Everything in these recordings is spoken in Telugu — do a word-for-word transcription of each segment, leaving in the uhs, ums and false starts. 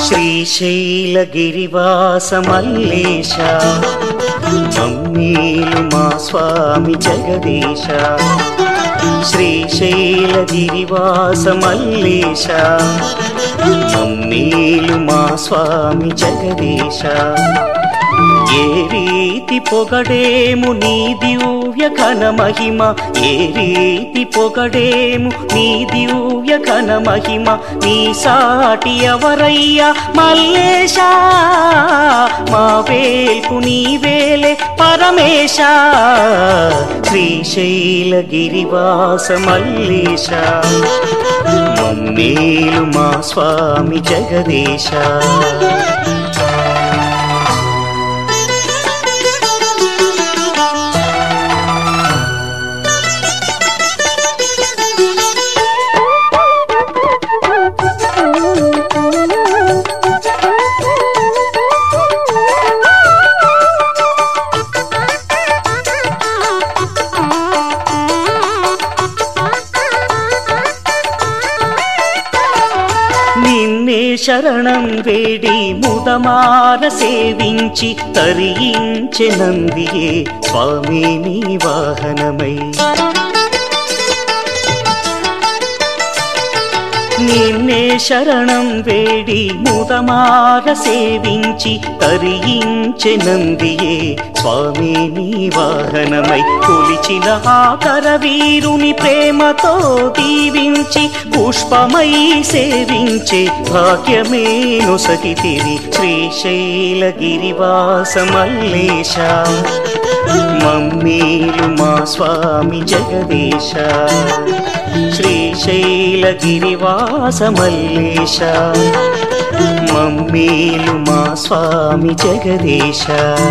శ్రీశైలగిరివాస మల్లేశ మమ్మీలు మా స్వామి జగదీశ శ్రీశైలగిరివాస మల్లేశ మమ్మీలు మా స్వామి జగదీశ ఏ రీతి పొగడేము నీ దివ్య ఘన మహిమ ఏ రీతి పొగడేము నీ దివ్య ఘన మహిమ నీ సాటి ఎవరయ్యా మల్లేశ మా వేల్పు నీవేలే పరమేశ శ్రీశైలగిరివాస మల్లేశ మమ్మీలు మా స్వామి జగదీశ నిన్నే శరణం వేడి ముదమార సేవించి తరించె నందియే స్వామి నీ వాహనమై నిన్నే శరణం వేడి ముదమార సేవించి తరించె నందియే స్వామి నీ వాహనమై కొలిచిన ఆకర వీరుని ప్రేమతో దీవించి పుష్పమై సేవించే భాగ్యమే నొసగితివి శ్రీశైలగిరివాస మల్లేశ మమ్మీలు మా స్వామి జగదీశ శ్రీశైలగిరివాస మల్లేశ మమ్మీలు మా స్వామి జగదీశ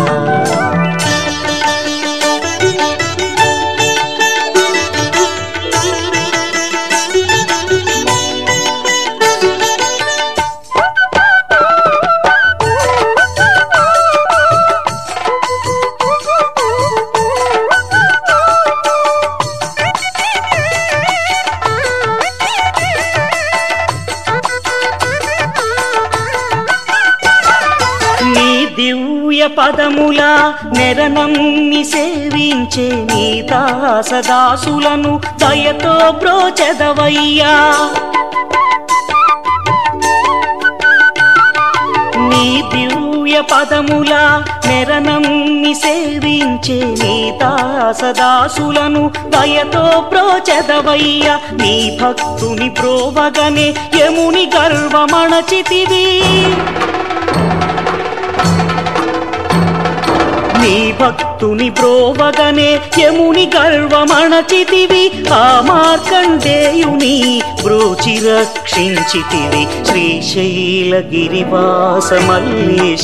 దివ్య పదముల నెరనమ్మి సేవించే నీ దాసదాసులను దయతో బ్రోచెదవయ్యా నీ దివ్య పదముల నెరనమ్మి సేవించే నీ దాసదాసులను దయతో బ్రోచెదవయ్యా నీ భక్తుని ప్రోవగనే యముని గర్వమణచితివి నీ భక్తుని బ్రోవగనే యముని గర్వమణచితివి ఆ మార్కండేయుని బ్రోచి రక్షించితివి శ్రీశైలగిరివాస మల్లేశ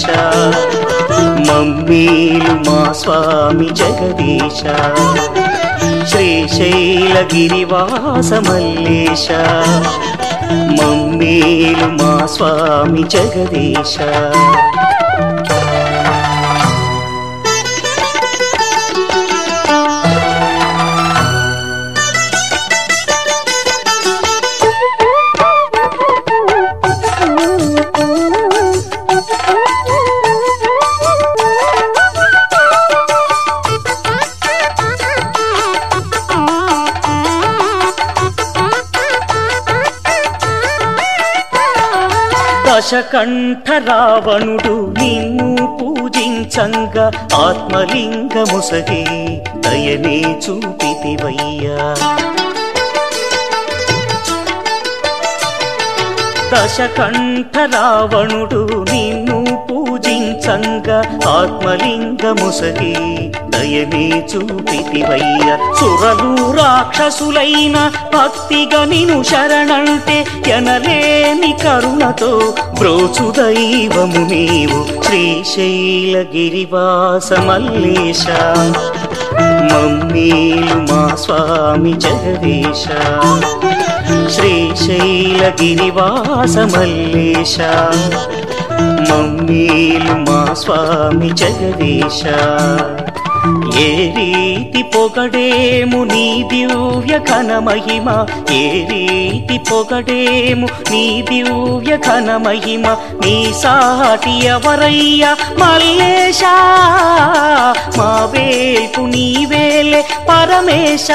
మమ్మీలు మా స్వామి జగదీశ శ్రీశైలగిరివాస మల్లేశ మమ్మీలు మా స్వామి జగదీశ దశకంఠ రావణుడు నిన్ను పూజించంగా ఆత్మలింగముసగే దయనే చూపితివయ్యా దశకంఠ రావణుడు నిన్ను పూజించంగా ఆత్మలింగముసగే దయనే చూపితివయ్య సురలు రాక్షసులైన భక్తిగా నిను శరణంటే ఎనలేని కరుణతో బ్రోచు దైవము నీవు శ్రీశైలగిరివాస మల్లేశ మమ్మీలు మా స్వామి జగదీశ శ్రీశైలగిరివాస మల్లేశ మమ్మీలు మా స్వామి జగదీశ ఏ రీతి పొగడేము నీ దివ్య ఘన మహిమ, ఏ రీతి పొగడేము నీ దివ్య ఘన మహిమ. నీ సాటి ఎవరయ్యా మల్లేశ, మా వేల్పు నీవేలే పరమేశ.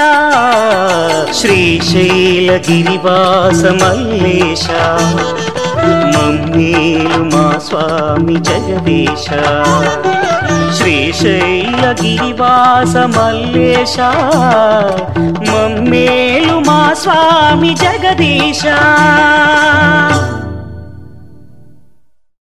శ్రీశైల గిరివాస మల్లేశ, మమ్మేలు మా స్వామి జగదీశ. శ్రీశైల గిరివాస మల్లేశ, మమ్మేలు మా స్వామి జగదీశ.